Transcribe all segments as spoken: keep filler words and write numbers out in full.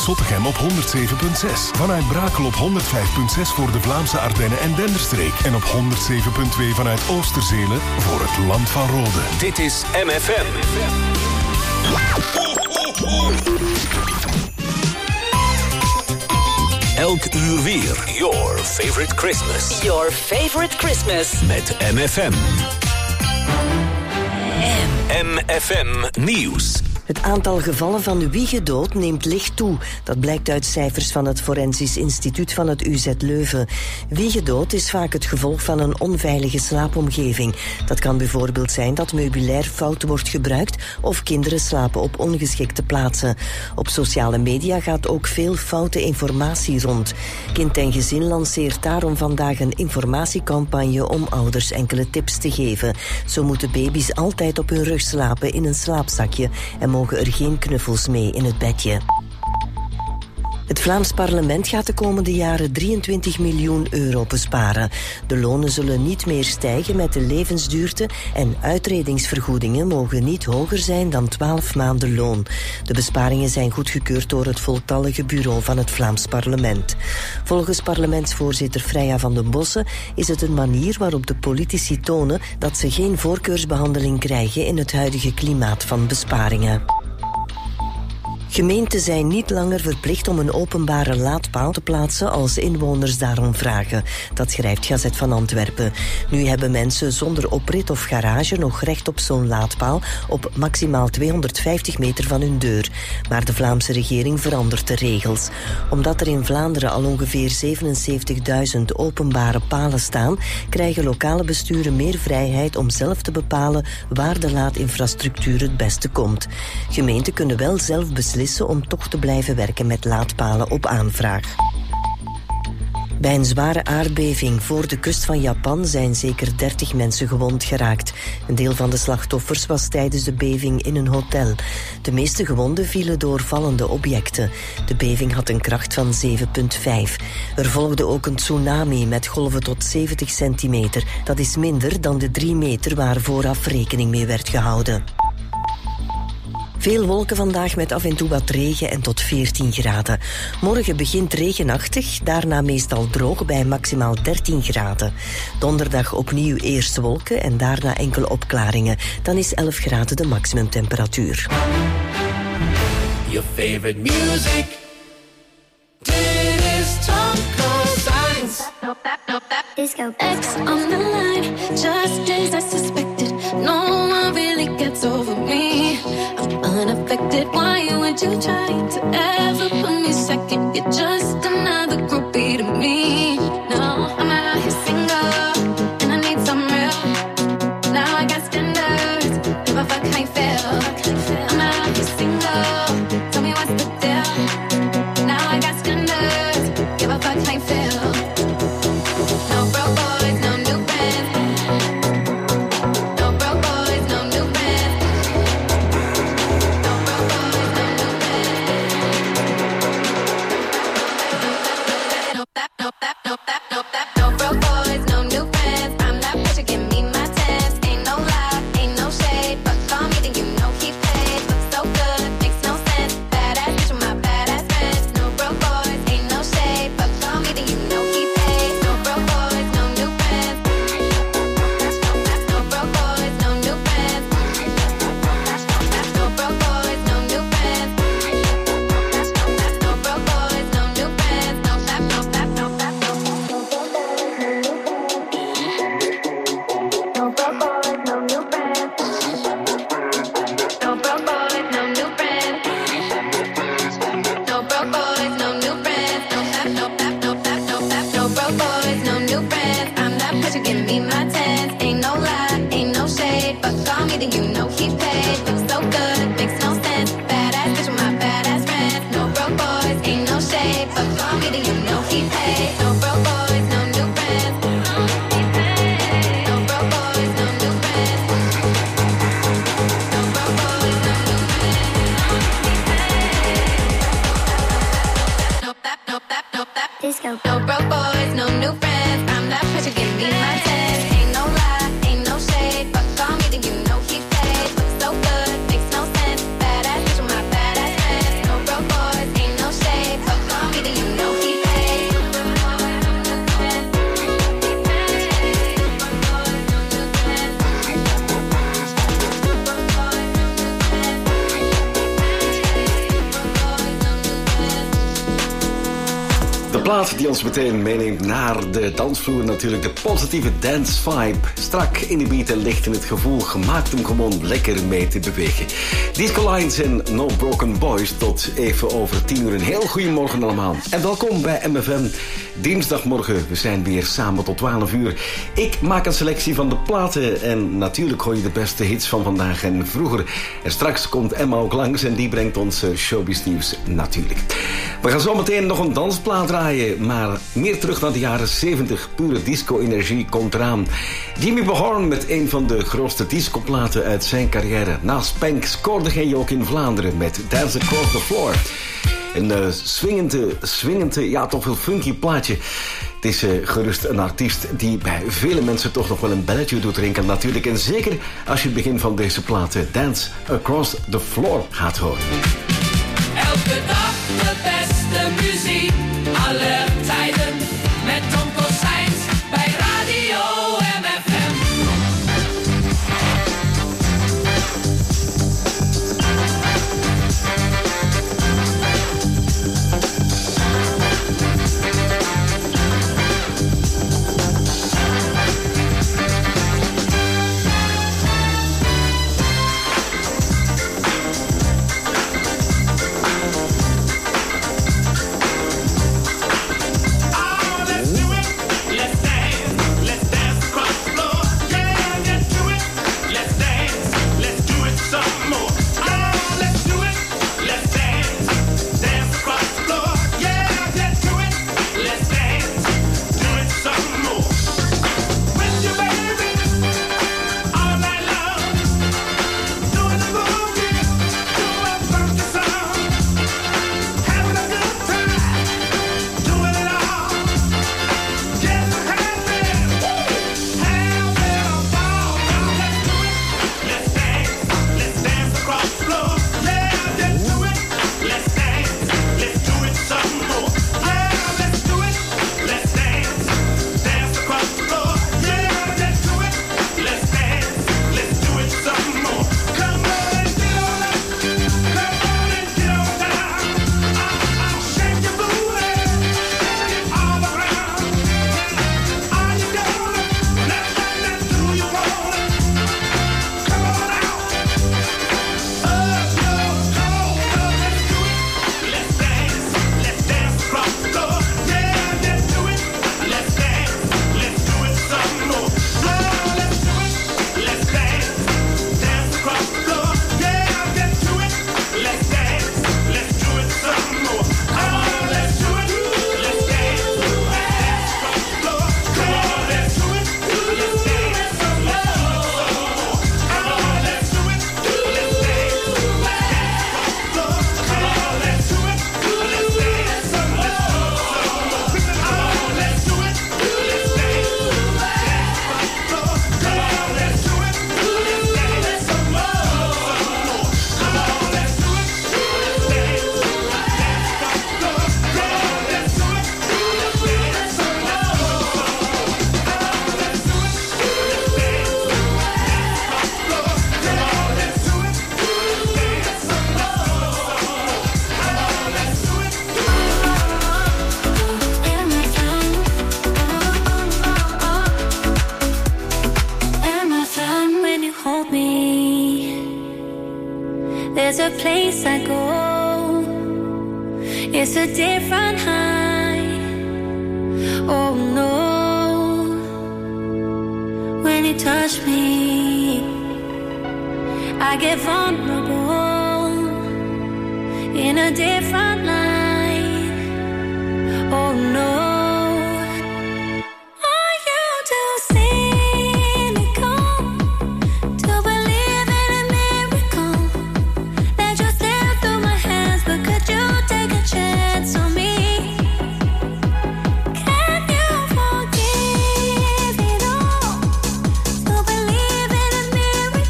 Zottegem op honderd zeven komma zes. Vanuit Brakel op honderd vijf komma zes voor de Vlaamse Ardennen en Denderstreek. En op honderd zeven komma twee vanuit Oosterzele voor het Land van Rode. Dit is M F M. Elk uur weer. Your favorite Christmas. Your favorite Christmas. Met M F M. M F M Nieuws. Het aantal gevallen van wiegedood neemt licht toe. Dat blijkt uit cijfers van het Forensisch Instituut van het U Z Leuven. Wiegedood is vaak het gevolg van een onveilige slaapomgeving. Dat kan bijvoorbeeld zijn dat meubilair fout wordt gebruikt of kinderen slapen op ongeschikte plaatsen. Op sociale media gaat ook veel foute informatie rond. Kind en Gezin lanceert daarom vandaag een informatiecampagne om ouders enkele tips te geven. Zo moeten baby's altijd op hun rug slapen in een slaapzakje en mogen er geen knuffels mee in het bedje. Het Vlaams parlement gaat de komende jaren drieëntwintig miljoen euro besparen. De lonen zullen niet meer stijgen met de levensduurte en uitredingsvergoedingen mogen niet hoger zijn dan twaalf maanden loon. De besparingen zijn goedgekeurd door het voltallige bureau van het Vlaams parlement. Volgens parlementsvoorzitter Freya van den Bossen is het een manier waarop de politici tonen dat ze geen voorkeursbehandeling krijgen in het huidige klimaat van besparingen. Gemeenten zijn niet langer verplicht om een openbare laadpaal te plaatsen als inwoners daarom vragen. Dat schrijft Gazet van Antwerpen. Nu hebben mensen zonder oprit of garage nog recht op zo'n laadpaal op maximaal tweehonderdvijftig meter van hun deur. Maar de Vlaamse regering verandert de regels. Omdat er in Vlaanderen al ongeveer zevenenzeventigduizend openbare palen staan, krijgen lokale besturen meer vrijheid om zelf te bepalen waar de laadinfrastructuur het beste komt. Gemeenten kunnen wel zelf beslissen om toch te blijven werken met laadpalen op aanvraag. Bij een zware aardbeving voor de kust van Japan zijn zeker dertig mensen gewond geraakt. Een deel van de slachtoffers was tijdens de beving in een hotel. De meeste gewonden vielen door vallende objecten. De beving had een kracht van zeven komma vijf. Er volgde ook een tsunami met golven tot zeventig centimeter. Dat is minder dan de drie meter waar vooraf rekening mee werd gehouden. Veel wolken vandaag met af en toe wat regen en tot veertien graden. Morgen begint regenachtig, daarna meestal droog bij maximaal dertien graden. Donderdag opnieuw eerst wolken en daarna enkele opklaringen. Dan is elf graden de maximumtemperatuur. Your favorite music. Dit is Tonko Science. Disco X on the line, just as I suspected. No one really gets over me. I'm unaffected. Why would you try to ever put me second? You're just another groupie to me. No, I'm out here single, and I need some real. Now I got standards. Give a fuck how you feel. I'm out here single. Tell me what's the deal. Now I got standards. Give a fuck how you feel. No broke boys, no new friends. No broke boys, no new friends. No broke boys, no new friends. No that, no that, no that, no that. No broke boys, no new friends. I'm that bitch, you give me my test. Ain't no lie, ain't no shade. But call me, then you know he paid. Looks so good, makes no sense. Badass bitch with my badass friends. No broke boys, ain't no shade. But call me, then you know he paid. No broke boys, no new friends. No broke boys, no new friends. No broke boys, no new friends. No broke boys, no new friends. No that, no that, no that, no. No broke boys, no new friends. No broke boys, no new friends. No broke boys, no new friends. No that, no that, no that, no that. No broke boys, no new friends. I'm that bitch, you give me my tens. Ain't no lie, ain't no shade. But call me, then you know he paid. Looks so good, makes no sense. Badass bitch with my badass friends. No broke boys, ain't no shade. But call me, then you know he paid. No broke boys, no new friends. No broke boys, no new friends. No broke boys, no new friends. No that, no that, no that. Disco. No broke boys, no new friends. I'm that bitch, you give me my tens. Ain't no lie, ain't no shade. But call me, then you know he paid. Looks so good, makes no sense. Badass bitch with my badass friends. No broke boys, ain't no shade. plaat die ons meteen meeneemt naar de dansvloer. Natuurlijk de positieve dance vibe. Strak in de beat en licht in het gevoel. Gemaakt om gewoon lekker mee te bewegen. Disco Lines en No Broken Boys tot even over tien uur. Een heel goeiemorgen allemaal. En welkom bij M F M. Dinsdagmorgen. We zijn weer samen tot twaalf uur. Ik maak een selectie van de platen. En natuurlijk hoor je de beste hits van vandaag en vroeger. En straks komt Emma ook langs en die brengt ons showbiz nieuws natuurlijk. We gaan zo meteen nog een dansplaat draaien, maar meer terug naar de jaren zeventig. Pure disco-energie komt eraan. Jimmy Behorn met een van de grootste discoplaten uit zijn carrière. Naast Spank scoorde hij ook in Vlaanderen met Dance Across the Floor. Een uh, swingende, swingende, ja toch wel funky plaatje. Het is uh, gerust een artiest die bij vele mensen toch nog wel een belletje doet rinkelen natuurlijk. En zeker als je het begin van deze platen Dance Across the Floor gaat horen. Elke dag de beste muziek, alle tijden, met Tom Cossijns bij Radio M F M.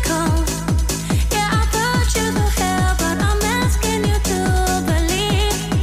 Believe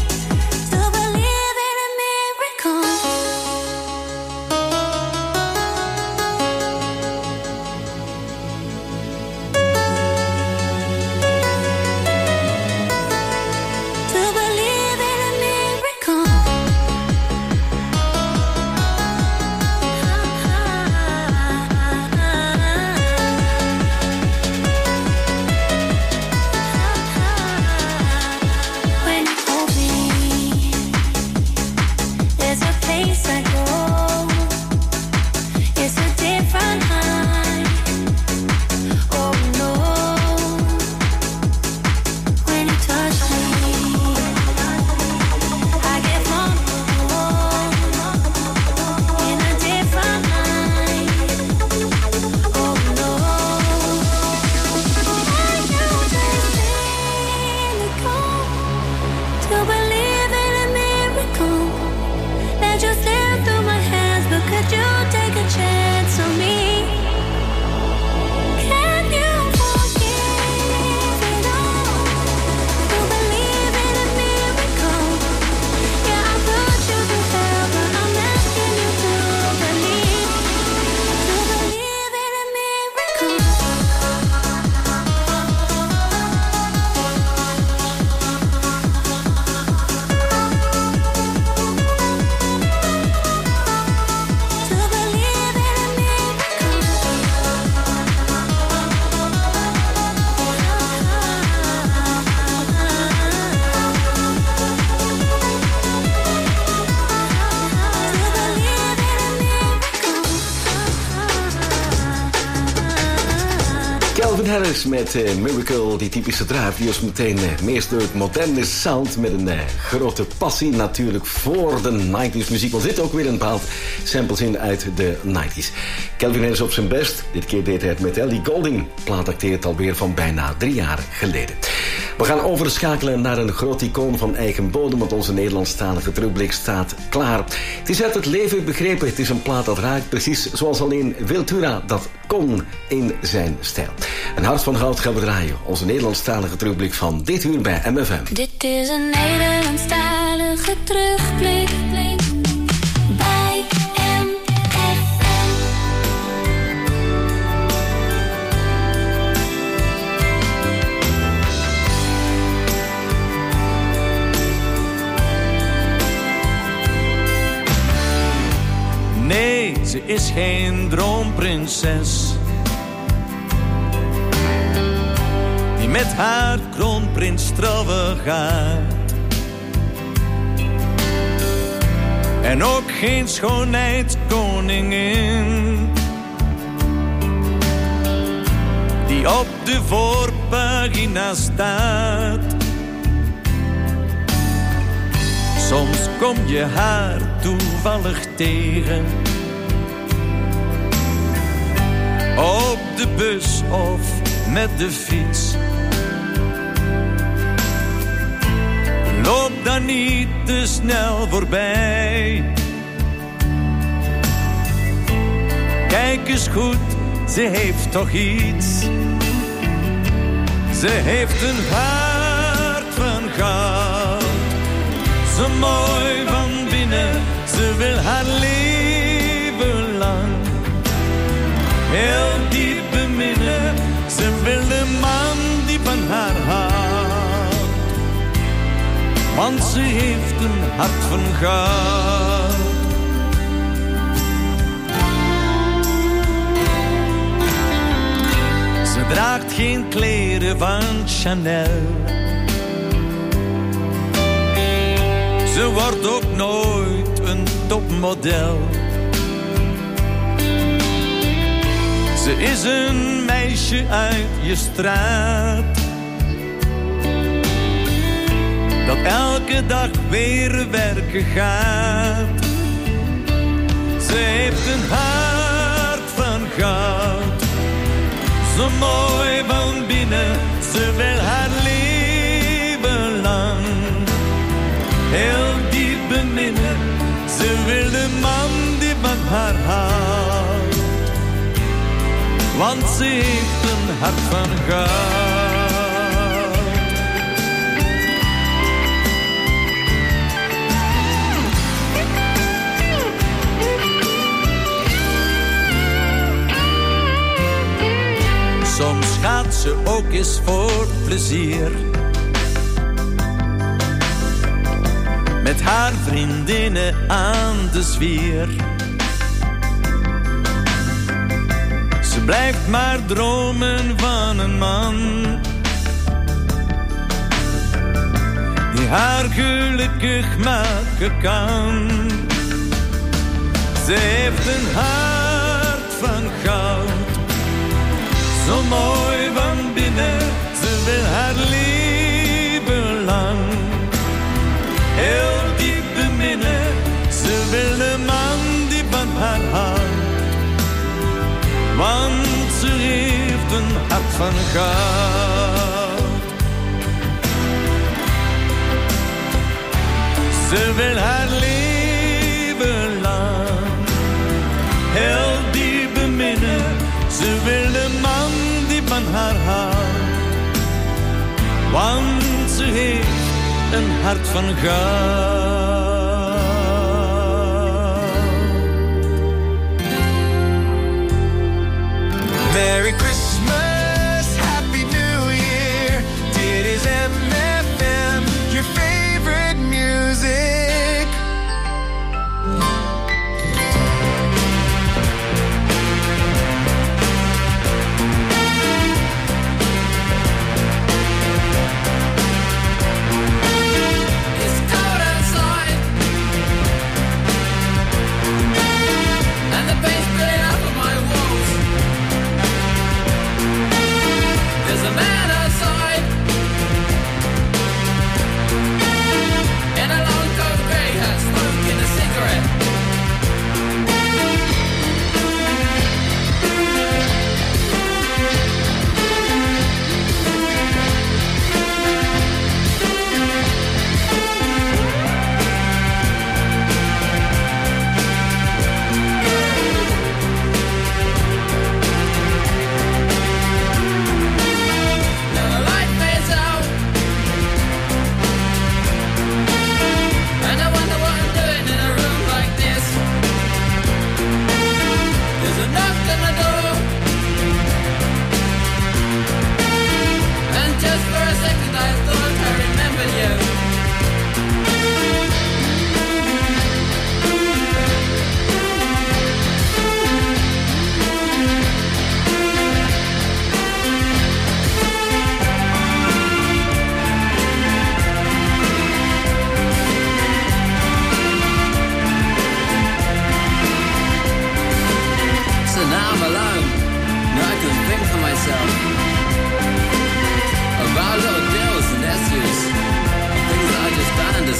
Harris met uh, Miracle, die typische drive. Die is meteen uh, meest door het moderne sound met een uh, grote passie natuurlijk voor de nineties muziek. Want er zitten ook weer een bepaald samples in uit de nineties. Calvin Harris op zijn best. Dit keer deed hij het met Ellie Goulding. Plaat acteert alweer van bijna drie jaar geleden. We gaan overschakelen naar een groot icoon van eigen bodem, want onze Nederlandstalige terugblik staat klaar. Het is uit het leven begrepen. Het is een plaat dat raakt precies zoals alleen Wiltura dat kon in zijn stijl. Een hart van goud gaan we draaien. Onze Nederlandstalige terugblik van dit uur bij M F M. Dit is een Nederlandstalige terugblik bij M F M. Nee, ze is geen droomprinses die met haar kroonprins trouwen gaat. En ook geen schoonheidskoningin die op de voorpagina staat. Soms kom je haar toevallig tegen op de bus of met de fiets. Loop dan niet te snel voorbij. Kijk eens goed, ze heeft toch iets. Ze heeft een hart van goud. Zo mooi van binnen, ze wil haar leven lang heel diep beminnen. Ze wil de man die van haar houdt, want ze heeft een hart van goud. Ze draagt geen kleren van Chanel. Ze wordt ook nooit een topmodel. Ze is een meisje uit je straat, dat elke dag weer werken gaat. Ze heeft een hart van goud, zo mooi van binnen. Ze wil haar leven lang heel diep beminnen. Ze wil de man die van haar houdt, want ze heeft een hart van goud. Soms gaat ze ook eens voor plezier met haar vriendinnen aan de zwier. Ze blijft maar dromen van een man die haar gelukkig maken kan. Ze heeft een hart van goud, zo mooi van binnen. Ze wil haar leven lang heel diep beminnen. Ze wil de man die van haar houdt, want ze heeft een hart van goud. Ze wil haar leven lang heel diep beminnen. Ze wil de man die van haar houdt, want ze heeft een hart van goud. Merry Christmas, Happy New Year. Dit is M F M, your favorite music. It's cold outside.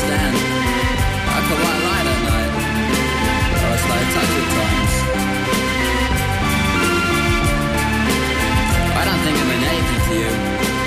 understand. I could white light at night. Oh, it's like a touch at times. I don't think I mean anything to you.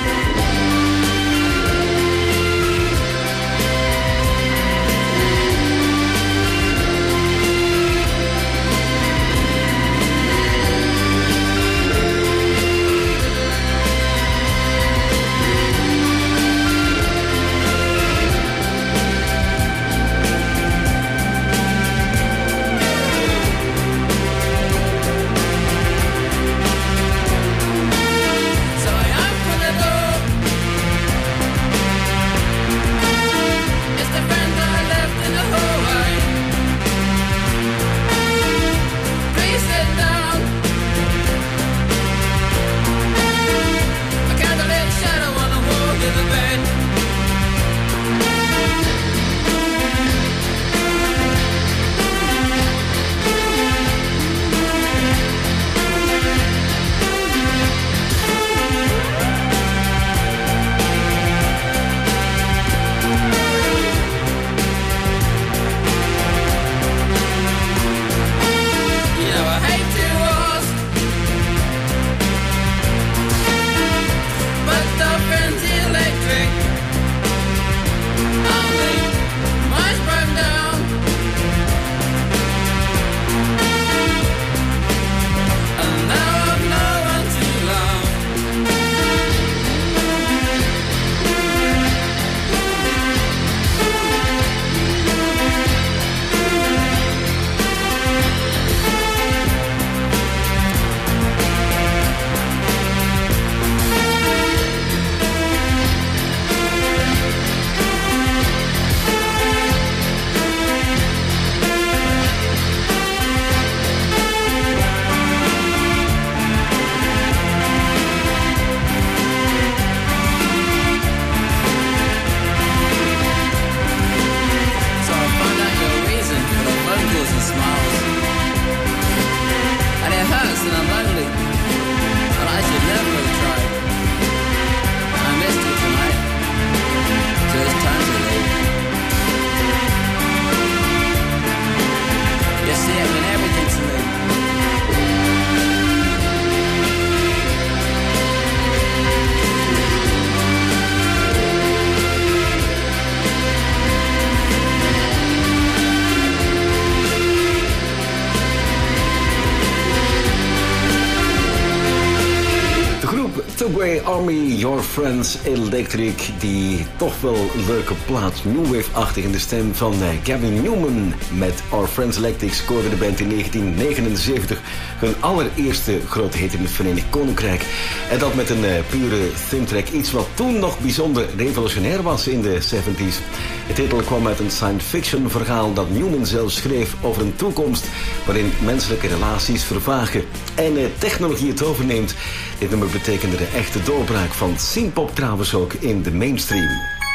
Subway Army, Your Friends Electric, die toch wel een leuke plaat, new wave-achtig in de stem van uh, Gavin Newman met Our Friends Electric scoorde de band in negentien negenenzeventig hun allereerste grote hit in het Verenigd Koninkrijk. En dat met een uh, pure theme-track, iets wat toen nog bijzonder revolutionair was in de zeventig. De titel kwam uit een science fiction verhaal dat Newman zelf schreef over een toekomst waarin menselijke relaties vervagen en uh, technologie het overneemt. Dit nummer betekende de echte doorbraak van synthpop trouwens ook in de mainstream.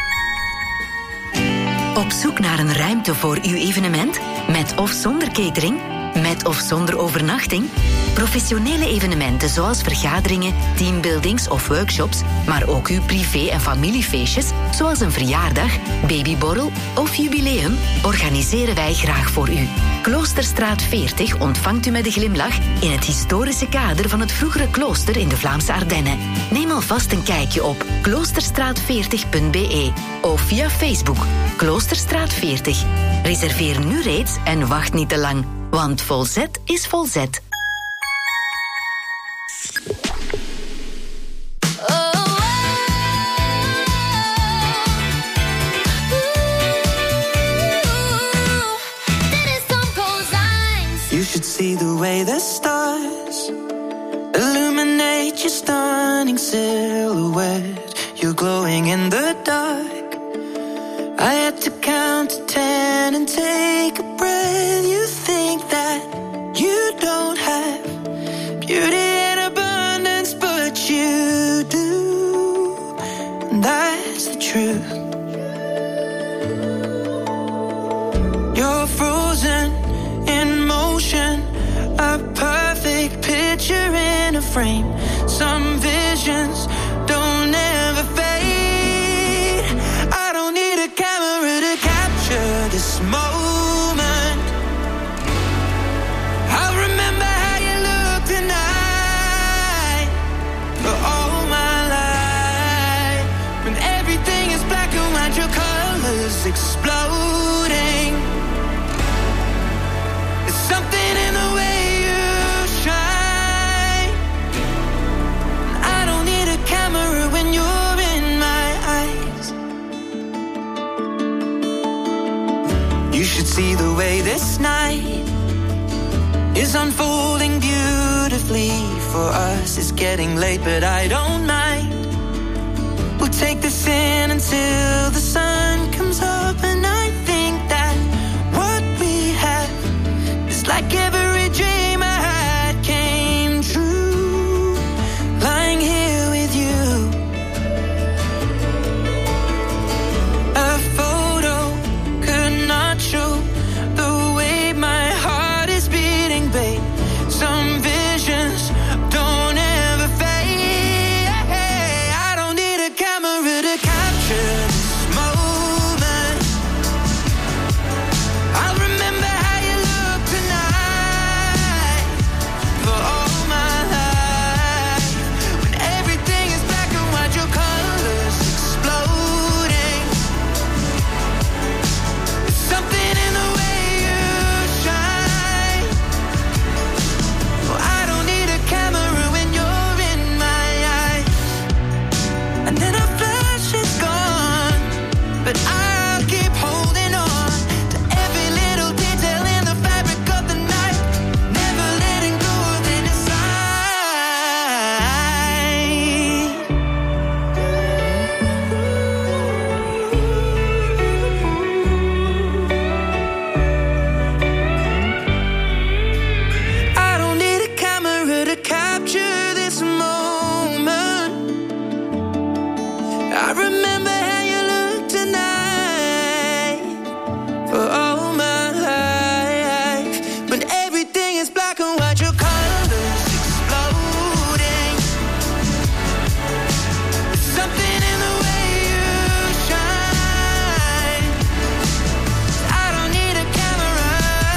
Op zoek naar een ruimte voor uw evenement? Met of zonder catering? Met of zonder overnachting? Professionele evenementen zoals vergaderingen, teambuildings of workshops, maar ook uw privé- en familiefeestjes, zoals een verjaardag, babyborrel of jubileum, organiseren wij graag voor u. Kloosterstraat veertig ontvangt u met een glimlach in het historische kader van het vroegere klooster in de Vlaamse Ardennen. Neem alvast een kijkje op kloosterstraat veertig punt b e of via Facebook Kloosterstraat veertig. Reserveer nu reeds en wacht niet te lang, want Volzet is Volzet. See the way the stars illuminate your stunning silhouette. You're glowing in the dark. I had to count to ten and take a breath. You think that you don't have beauty in abundance, but you do. And that's the truth. You're frozen in motion, a perfect picture in a frame. Some visions don't ever fade. I don't need a camera to catch this moment. I'll remember how you look tonight for all my life. When everything is black and white, your colors exploding. There's something in the way you shine. I don't need a camera when you're in my eyes. You should see the way this night is unfolding beautifully for us. It's getting late, but I don't mind. We'll take this in until the sun comes up, and I think that what we have is like every dream I had came true. Lying here with you, a photo could not show the way my heart is beating, babe. Some visions don't ever fade. I don't need a camera to capture this moment. I'll remember how you look tonight for all my life. When everything is black and white, your colors exploding. There's something in the way you shine. Well, I don't need a camera when you're in my eyes. And then a flash is gone, but I'll keep holding on to every little detail in the fabric of the night, never letting go of any sign. I don't need a camera to capture this moment. I remember how you look tonight for all my life. When everything is black and white, your colors exploding. There's something in the way you shine. I don't need a camera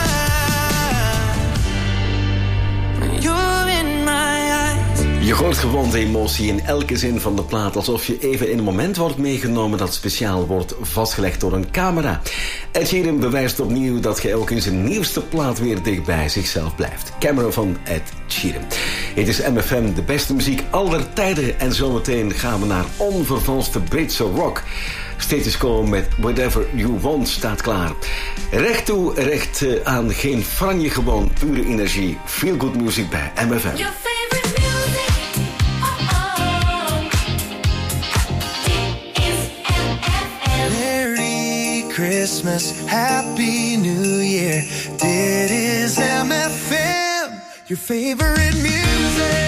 when you're in my eyes. Je hoort gewoon de emotie in elke zin van de plaat, alsof je even in een moment wordt meegenomen dat speciaal wordt vastgelegd door een camera. Ed Sheeran bewijst opnieuw dat je ook in zijn nieuwste plaat weer dicht bij zichzelf blijft. Camera van Ed Sheeran. Het is M F M, de beste muziek aller tijden, en zometeen gaan we naar onvervalste Britse rock. Status Quo met Whatever You Want staat klaar. Recht toe, recht eh, aan, geen franje, gewoon pure energie. Feel good music bij M F M. Your favorite music. Oh, oh. Dit is M F M. Merry Christmas, Happy New Year. Dit is M F M, your favorite music.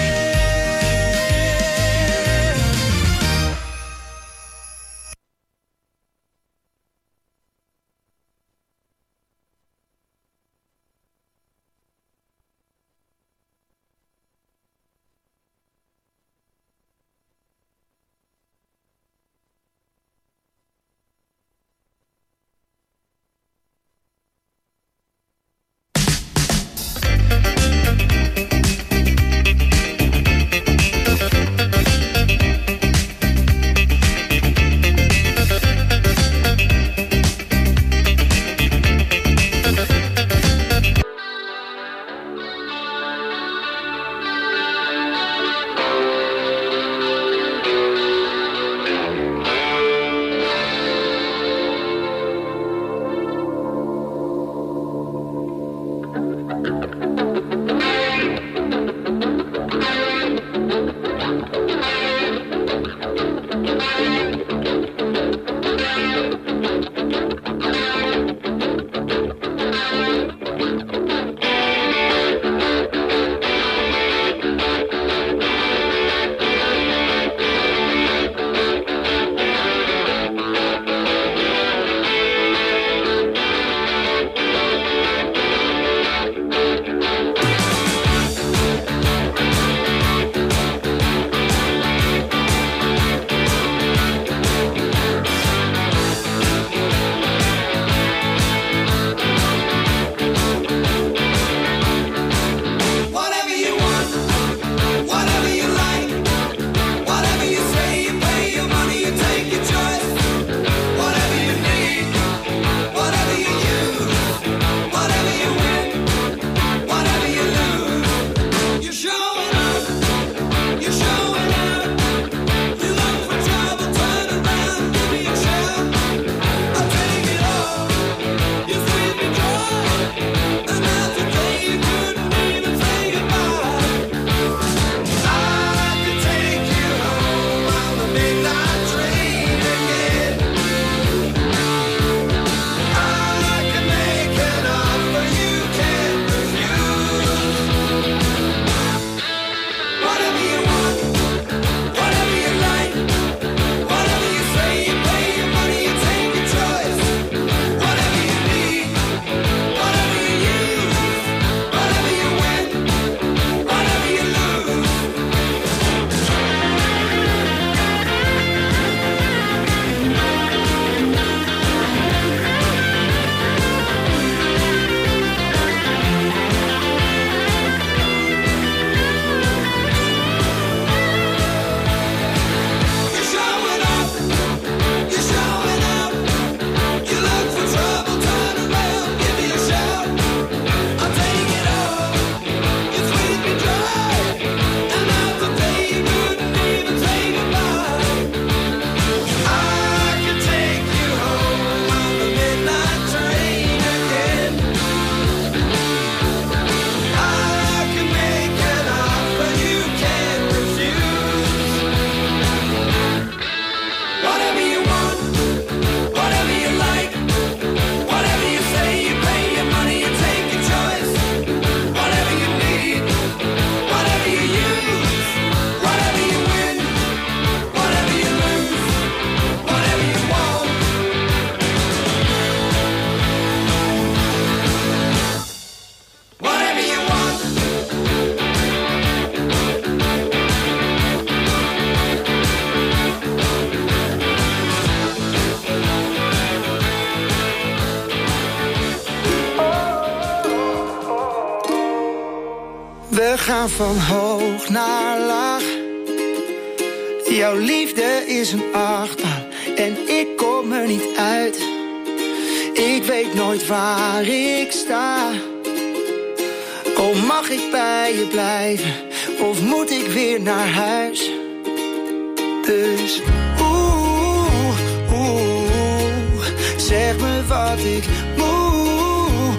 gaan van hoog naar laag. Jouw liefde is een achtbaan en ik kom er niet uit. Ik weet nooit waar ik sta. Oh, mag ik bij je blijven of moet ik weer naar huis? Dus oeh, oeh, zeg me wat ik moet.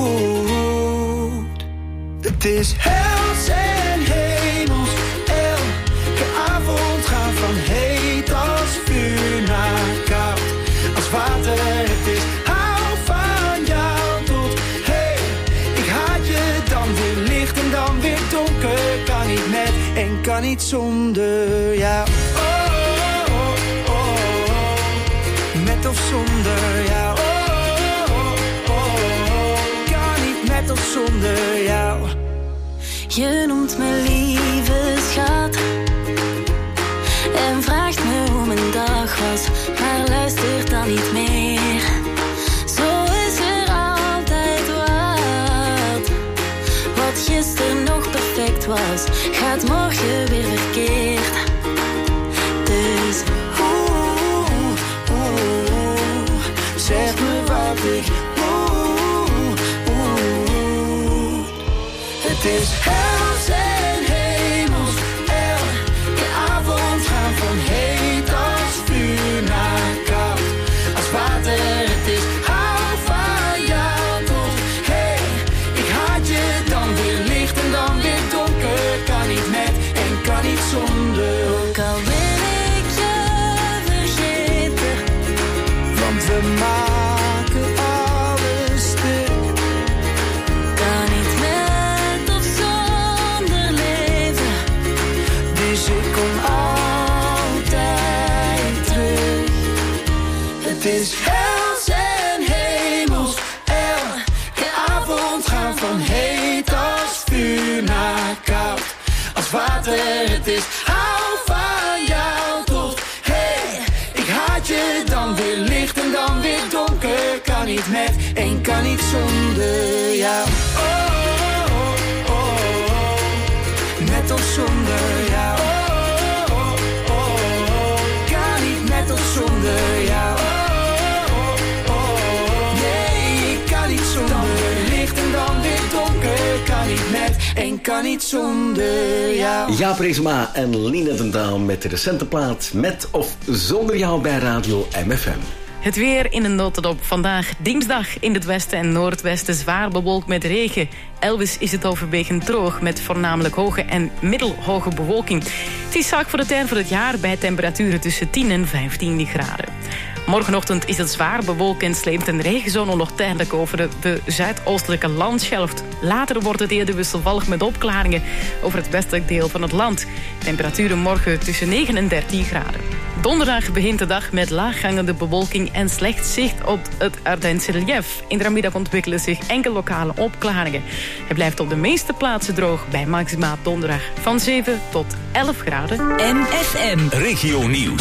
Het is hels en hemels, elke avond gaan van heet als vuur naar koud als water. Het is hou van jou tot hey, ik haat je dan weer licht en dan weer donker. Kan niet met en kan niet zonder jou. Oh, oh, oh, oh. Met of zonder jou. Oh, oh, oh, oh. Kan niet met of zonder jou. Je noemt me lieve schat en vraagt me hoe mijn dag was, maar luistert dan niet meer. Zo is er altijd wat. Wat gisteren nog perfect was, gaat morgen weer verkeerd. Dus oeh, oeh, zeg me wat ik moet. Oeh, het is hels en hemels, elke avond gaan van heet als vuur naar koud als water. Het is hou van jou tot hey, ik haat je dan weer licht en dan weer donker. Kan niet met en kan niet zonder. Ook al wil ik je vergeten, want we maken alles stuk. Kan niet met of zonder leven, dus ik kom altijd terug. Het is hels en hemels, elke avond gaan van heet als vuur naar koud als water. Het is hou van jou tot hey, ik haat je dan weer licht en dan weer donker. Kan niet met en kan niet zonder jou. Oh, oh, oh, oh. Met of zonder jou. Oh, oh, oh, oh. Kan niet met of zonder jou. Oh, oh, oh. Nee, ik kan niet zonder licht en dan weer donker. Kan niet met en kan niet zonder jou. Jaap Reesema en Lina den Daal met de recente plaat Met of Zonder Jou bij Radio M F M. Het weer in een notendop. Vandaag dinsdag in het westen en noordwesten zwaar bewolkt met regen. Elders is het overwegend droog met voornamelijk hoge en middelhoge bewolking. Het is zaak voor de tijd van het jaar bij temperaturen tussen tien en vijftien graden. Morgenochtend is het zwaar bewolkt en sleept een regenzone nog tijdelijk over de, de zuidoostelijke landschelft. Later wordt het eerder wisselvallig met opklaringen over het westelijk deel van het land. Temperaturen morgen tussen negen en dertien graden. Donderdag begint de dag met laaghangende bewolking en slecht zicht op het Ardense relief. In de namiddag ontwikkelen zich enkele lokale opklaringen. Het blijft op de meeste plaatsen droog bij maxima donderdag van zeven tot elf graden. M F M Regio Nieuws.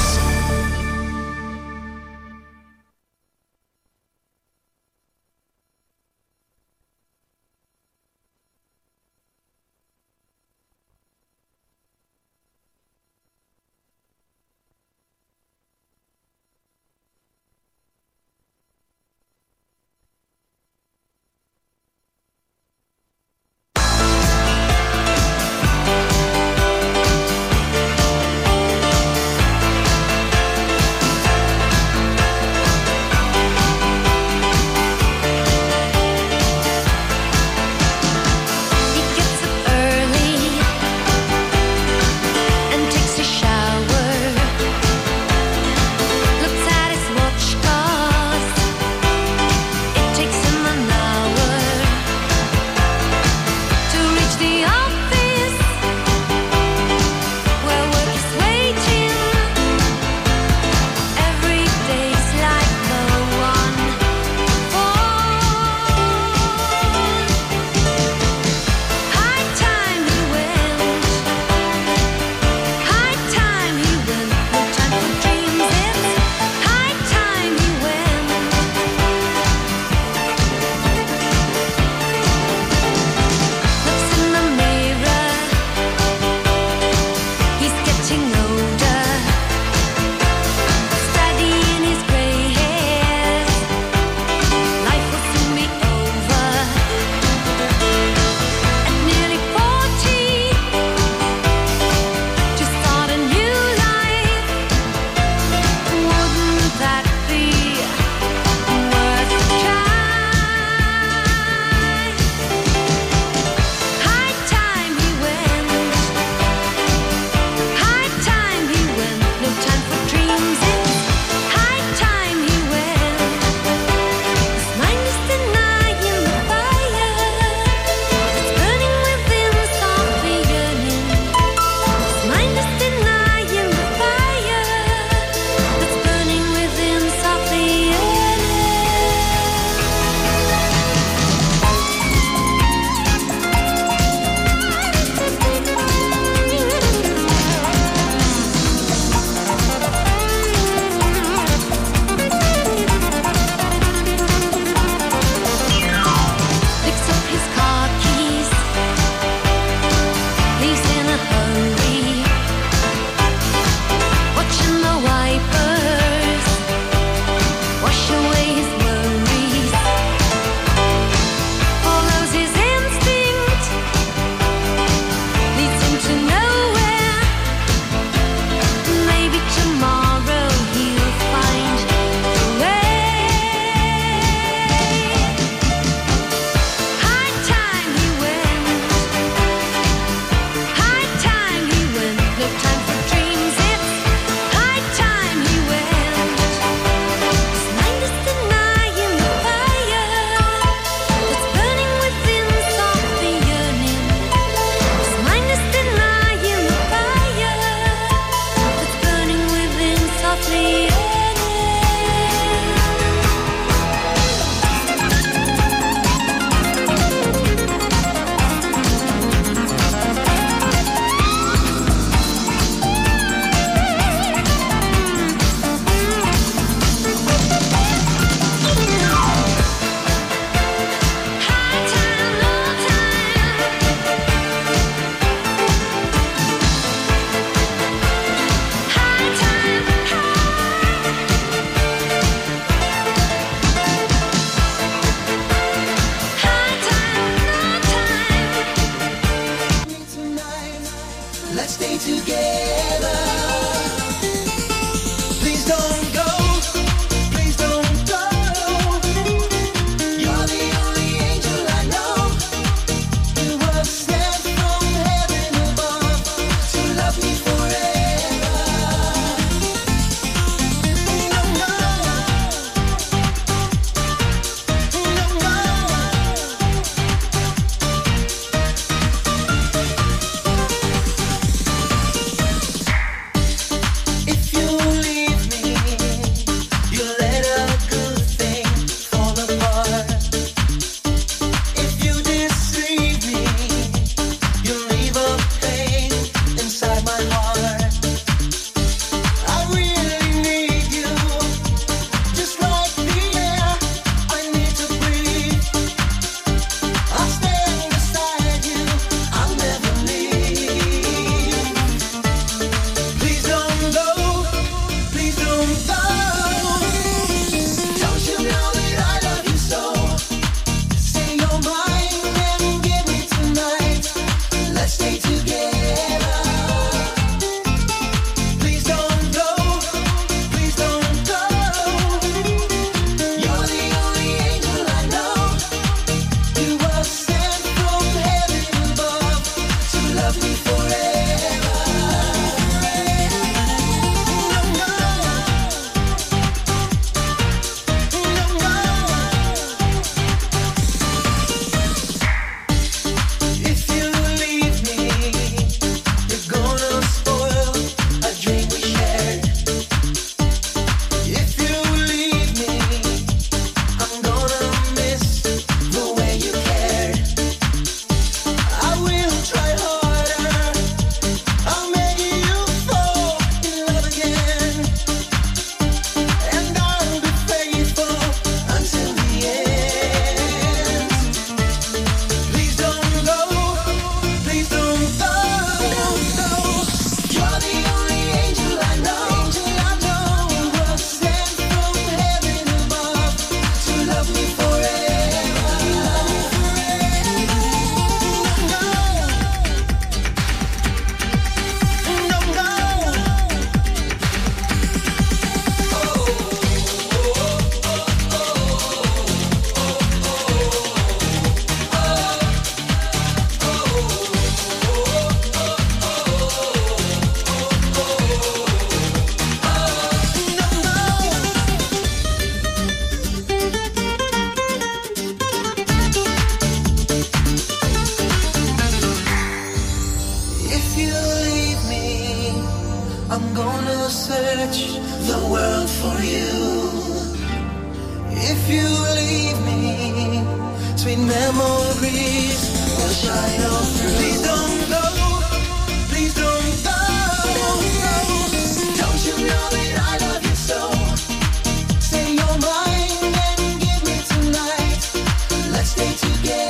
you leave me, sweet memories will shine on through. Please don't go, please don't go, no. Don't you know that I love you so? Say you're mine and give me tonight. Let's stay together.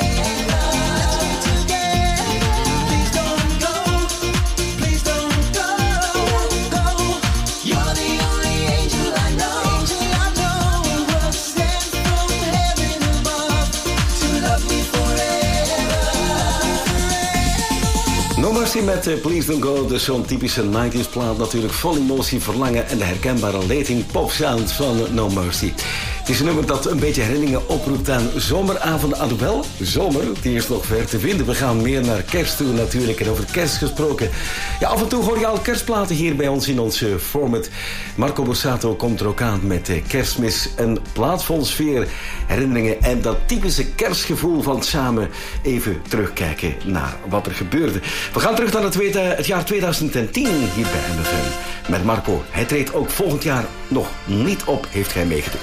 No Mercy met uh, Please Don't Go, dus zo'n typische nineties plaat natuurlijk vol emotie, verlangen en de herkenbare lating pop sound van uh, No Mercy. Het is een nummer dat een beetje herinneringen oproept aan zomeravonden. Alhoewel, zomer, die is nog ver te vinden. We gaan meer naar kerst toe natuurlijk en over kerst gesproken. Ja, af en toe hoor je al kerstplaten hier bij ons in ons uh, format. Marco Borsato komt er ook aan met uh, Kerstmis. Een plaat vol sfeer, herinneringen en dat typische kerstgevoel van samen even terugkijken naar wat er gebeurde. We gaan terug naar het, uh, het jaar tweeduizend tien hier bij M F M. Met Marco. Hij treedt ook volgend jaar nog niet op, heeft hij meegedeeld.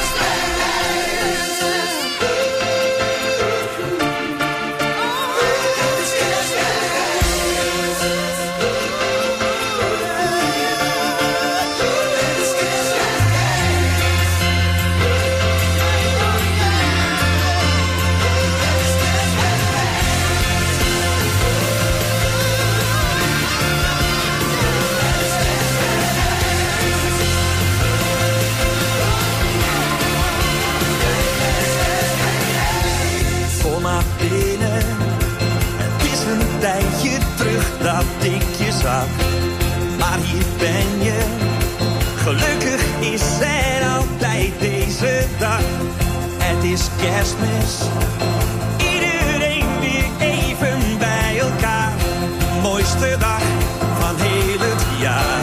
Dat ik je zag, maar hier ben je. Gelukkig is er altijd deze dag. Het is Kerstmis, iedereen weer even bij elkaar. Mooiste dag van heel het jaar.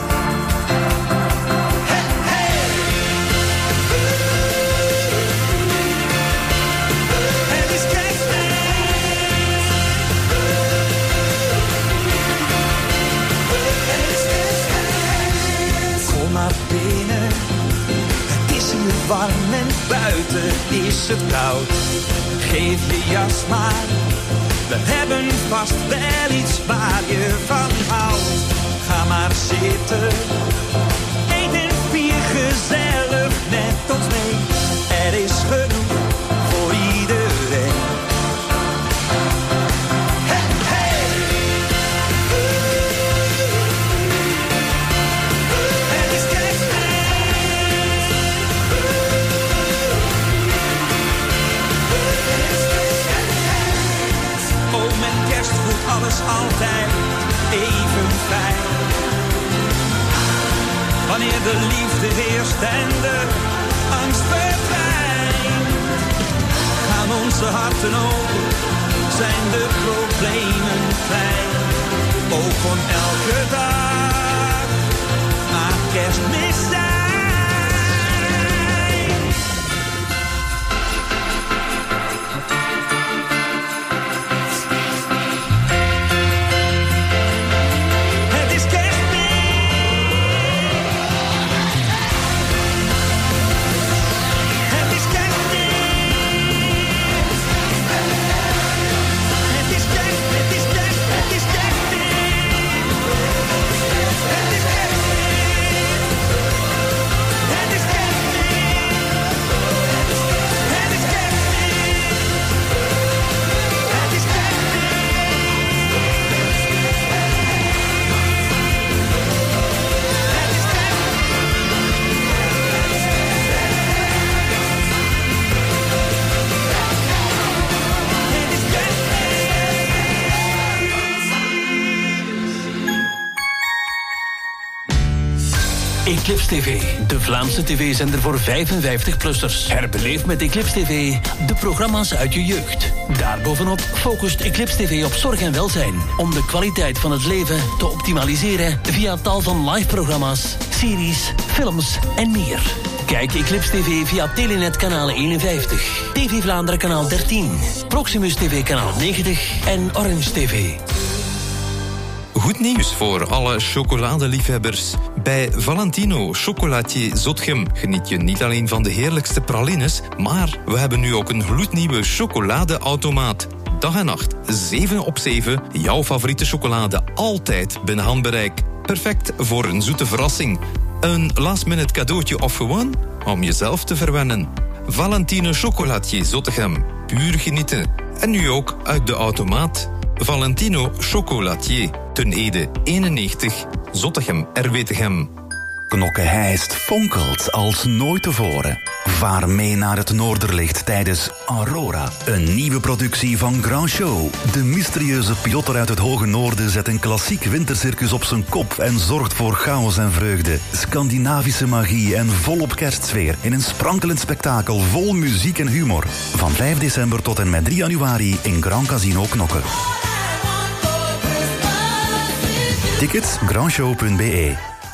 Binnen. Het is hier warm en buiten is het koud. Geef je jas maar, we hebben vast wel iets waar je van houdt. Ga maar zitten, eet en vier gezellig met ons mee. Er is genoeg voor iedereen. Alles altijd even fijn. Wanneer de liefde heerst en de angst verdwijnt, gaan onze harten open, zijn de problemen klein. Ook kon elke dag maar Kerstmis zijn. Eclipse T V, de Vlaamse tv-zender voor vijfenvijftig-plussers. Herbeleef met Eclipse T V de programma's uit je jeugd. Daarbovenop focust Eclipse T V op zorg en welzijn, om de kwaliteit van het leven te optimaliseren via tal van live-programma's, series, films en meer. Kijk Eclipse T V via Telenet kanaal eenenvijftig, T V Vlaanderen kanaal dertien, Proximus T V kanaal negentig en Orange T V. Goed nieuws voor alle chocoladeliefhebbers. Bij Valentino Chocolatier Zotgem geniet je niet alleen van de heerlijkste pralines, maar we hebben nu ook een gloednieuwe chocoladeautomaat. Dag en nacht, zeven op zeven, jouw favoriete chocolade altijd binnen handbereik. Perfect voor een zoete verrassing. Een last-minute cadeautje of gewoon om jezelf te verwennen. Valentino Chocolatier Zottegem. Puur genieten. En nu ook uit de automaat. Valentino Chocolatier. Ten Ede eenennegentig. Zottegem R W Tegem. Knokke-Heist fonkelt als nooit tevoren. Vaar mee naar het Noorderlicht tijdens Aurora. Een nieuwe productie van Grand Show. De mysterieuze piloter uit het Hoge Noorden zet een klassiek wintercircus op zijn kop en zorgt voor chaos en vreugde. Scandinavische magie en volop kerstsfeer in een sprankelend spektakel vol muziek en humor. Van vijf december tot en met drie januari in Grand Casino Knokke. Tickets grandshow punt b e.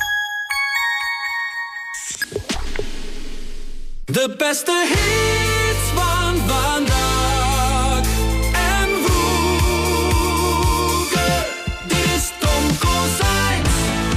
De beste hits van vandaag en vroeger. Dit is Tom Kozijns.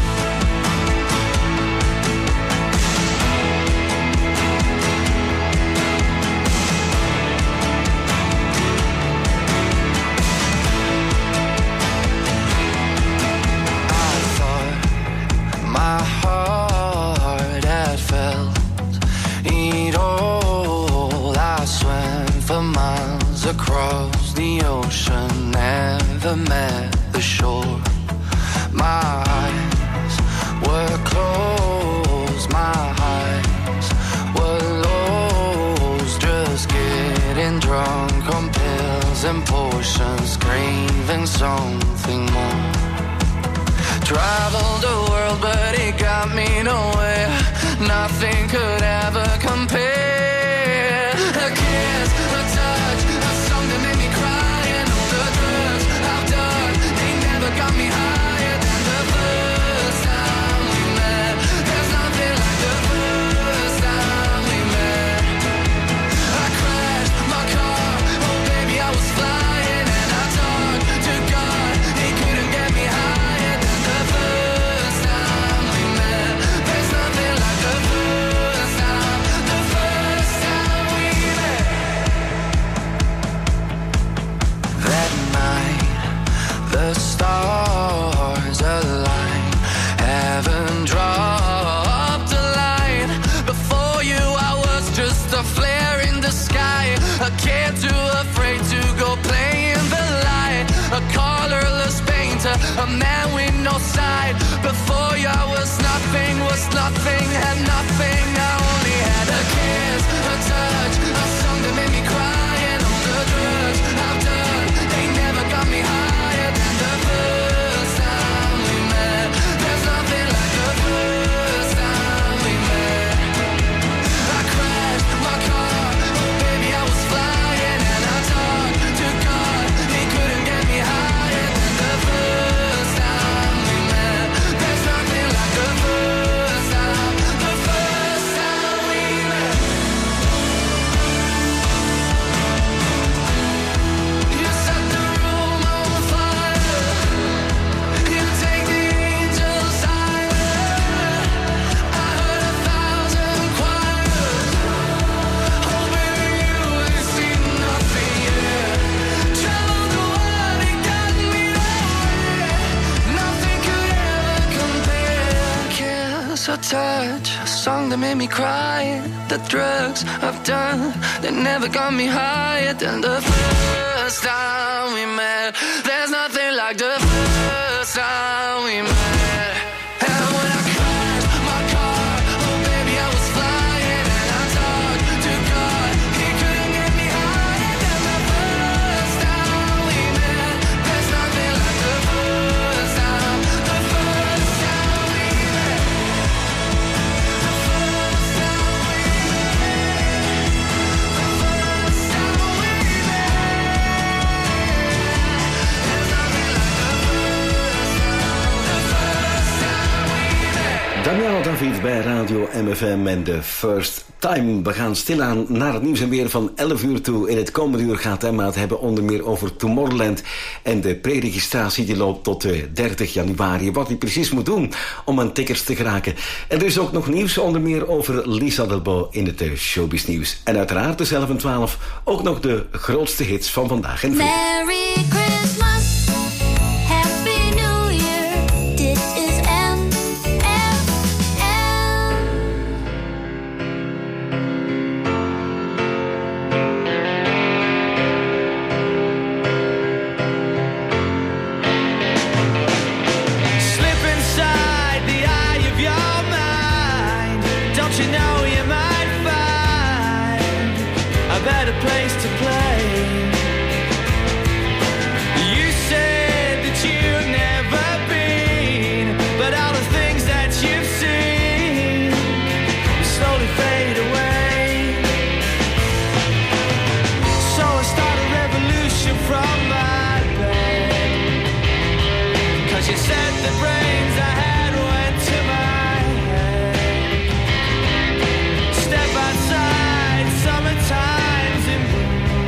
I thought my heart had felt it all. I swam for miles across the ocean, never met the shore. My eyes were closed, my eyes were lost, just getting drunk on pills and potions, craving something more. Traveled the world, but it got me nowhere. Nothing could ever compare. A kiss, a touch, a song that made me cry, and all the drugs I've done, they never got me higher than the first time we met. There's nothing like the first time we met. I crashed my car, oh baby I was flying, and I talked to God, he couldn't get me higher than the first time we met. There's nothing like the first time, the first time we met. That night, the stars aligned, heaven dropped a line. Before you I was just a flare in the sky, a kid too afraid to go play in the light, a colorless painter, a man with no side. Before you I was nothing, was nothing, had nothing. I only had a kiss, a touch, a song that made me cry, and all the drugs I've done, they never got me higher than the first time we met. There's nothing like the first time we met. I crashed my car, oh baby I was flying, and I talked to God, he couldn't get me higher than the first time we met. There's nothing like the first time, the first time we met. You set the room on fire, you take the angels higher. I heard a thousand choirs, oh baby you ain't seen nothing yet. Traveled the world, it got me nowhere. Nothing could ever compare. Kiss, a touch, a song that made me cry. The drugs I've done, they never got me higher than the first time we met. There's nothing like the first time we met. And when I crashed my car, oh baby I was flying, and I talked to God, he couldn't get me higher than the first time we met. There's nothing like the first time, the first time we met. The first time we met. The first time we met. There's nothing like the first time, the first David bij Radio M F M en de First Time. We gaan stilaan naar het nieuws en weer van elf uur toe. In het komende uur gaat Emma het hebben onder meer over Tomorrowland. En de preregistratie die loopt tot dertig januari. Wat hij precies moet doen om aan tickets te geraken. En er is ook nog nieuws onder meer over Lisa Delbo in het showbiz nieuws. En uiteraard dezelfde twaalf ook nog de grootste hits van vandaag en vandaag. Merry Christmas, Happy New Year. Dit is M F M. Slip inside the eye of your mind. Don't you know you might find a better place to play? You said that you've never been, but all the things that you've seen slowly fade away. So I start a revolution from my bed, 'cause you said the brains I had went to my head. Step outside, summertime's in bloom.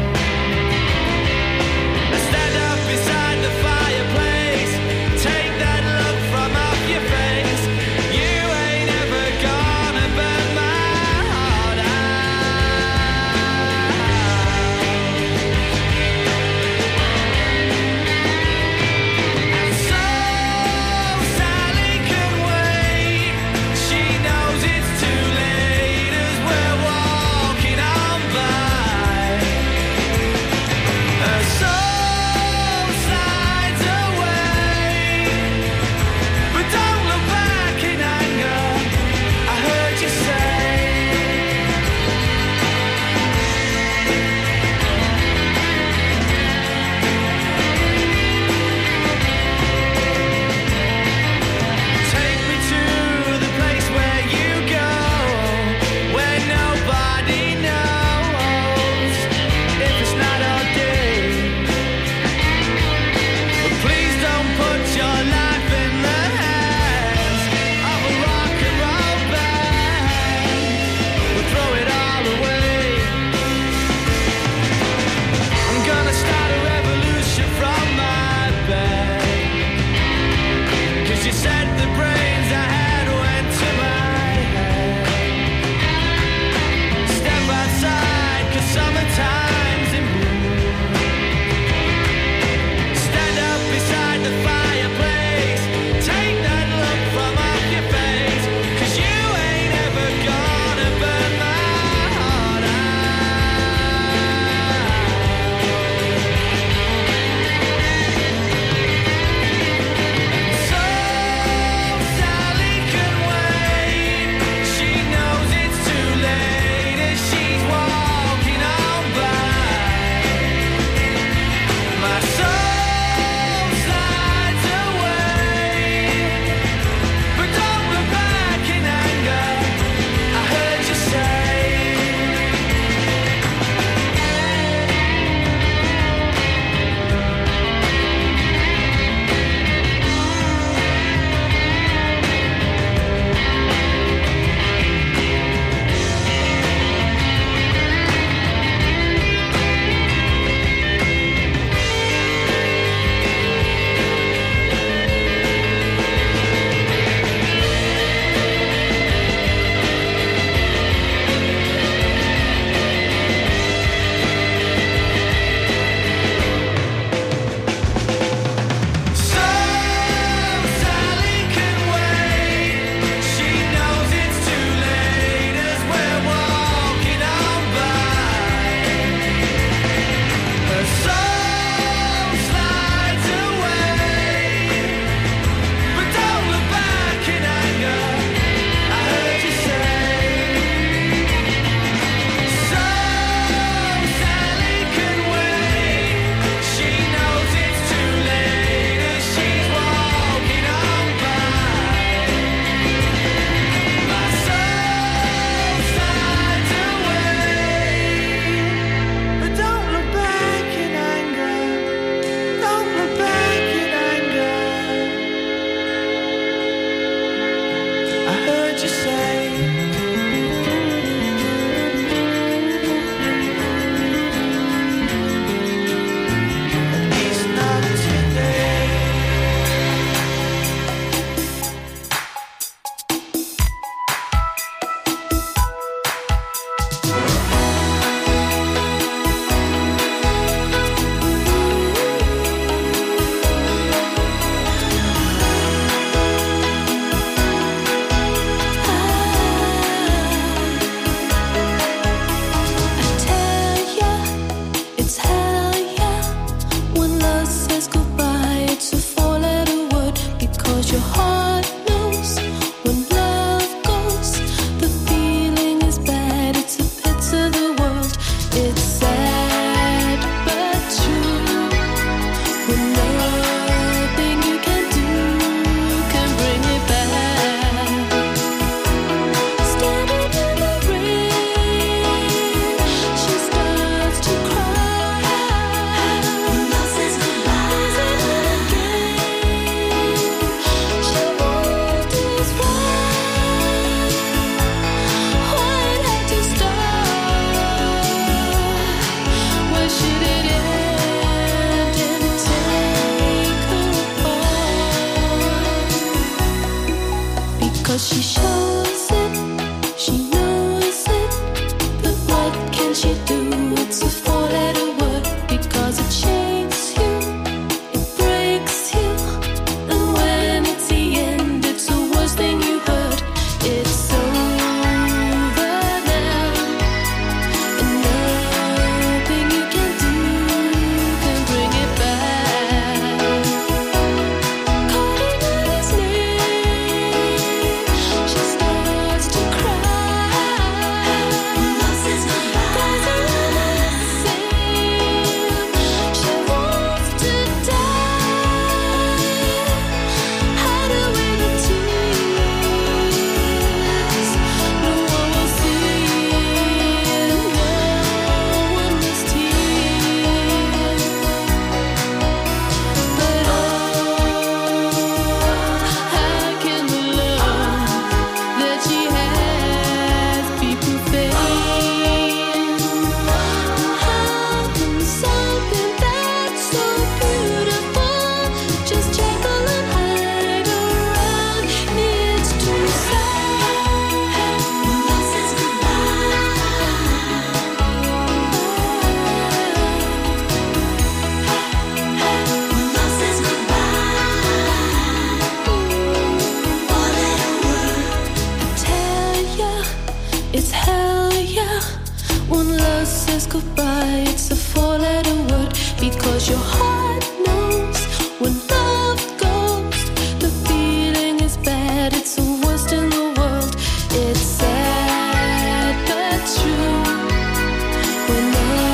says goodbye, it's a four-letter word. Because your heart knows when love goes, the feeling is bad, it's the worst in the world. It's sad but true. Whenever